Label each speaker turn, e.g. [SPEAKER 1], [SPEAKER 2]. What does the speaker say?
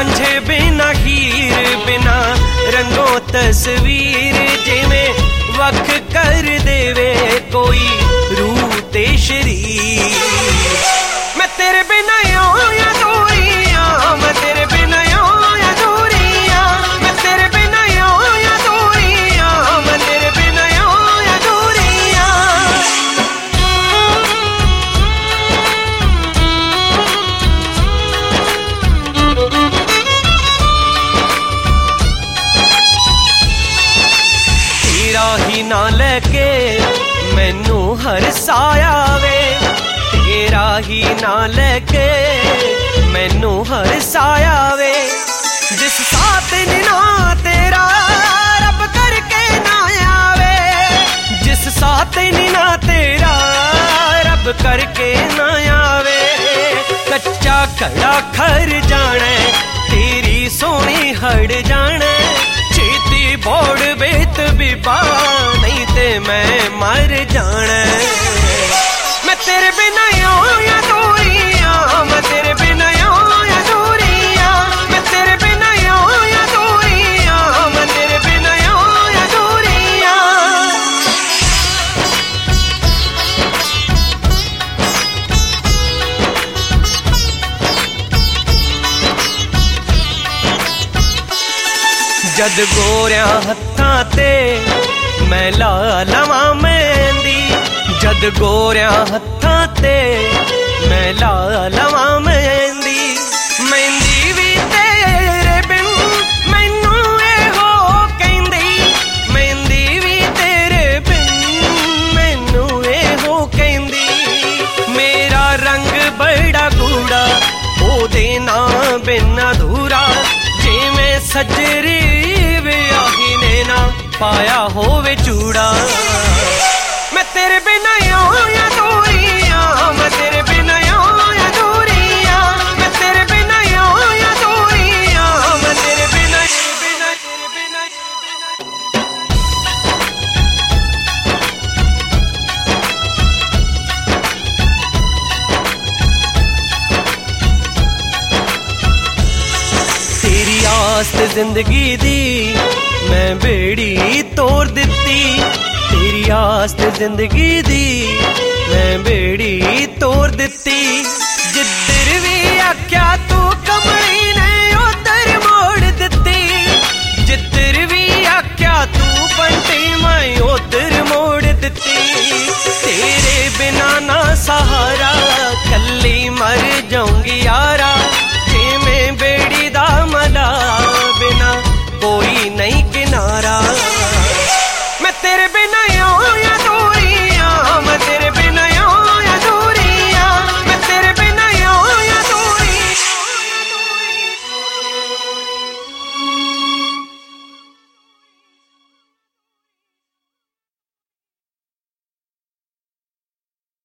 [SPEAKER 1] रांझे बिना हीर बिना रंगों तस्वीर जिमें वख कर देवे कोई रूह ते शरीर। मैं तेरे बिना यूं या दूरियां, मैं तेरे बिना यूं या दूरियां, मैं तेरे बिना यूं या दूरियां, मैं तेरे बिना यूं या दूरियां। तेरा ही ना लेके मैनू हर साया वे, तेरा ही ना लेके मैनू हर साया वे। जिस साथ ना तेरा रब करके ना आवे, जिस साथ ना तेरा रब करके ना आवे। कच्चा कड़ा खर जाने तेरी सोनी हड़ जाने, छेती बोड़ बेत बिबा नहीं ते मैं मर जाना। मैं तेरे बिना यूं या दूरियां, मैं तेरे बिना यूं या दूरियां, मैं तेरे बिना यूं या दूरियां, मैं तेरे बिना यूं या दूरियां। जद गोरिया हत्थां ते मैं ला लवां मेहंदी, जद गोरिया हत्थां ते मैं ला लवां मेहंदी। मेहंदी भी तेरे बिन मैनू एहो कहंदी, मेहंदी भी तेरे बिन मैनू एहो कहंदी। मेरा रंग बड़ा गूड़ा ओदे ना बिन अधूरा, जिवें सजरी विआही ने ना पाया होवे चूड़ा। मैं तेरे बिना यूं या दूरियां, मैं तेरे बिना यूं या दूरियां, मैं तेरे बिना यूं या दूरियां, मैं तेरे बिना बिना तेरे बिना। तेरी आस जिंदगी दी मैं बेड़ी तोड़ दिती, तेरी आस जिंदगी दी मैं बेड़ी तोड़ दिती। जिद्द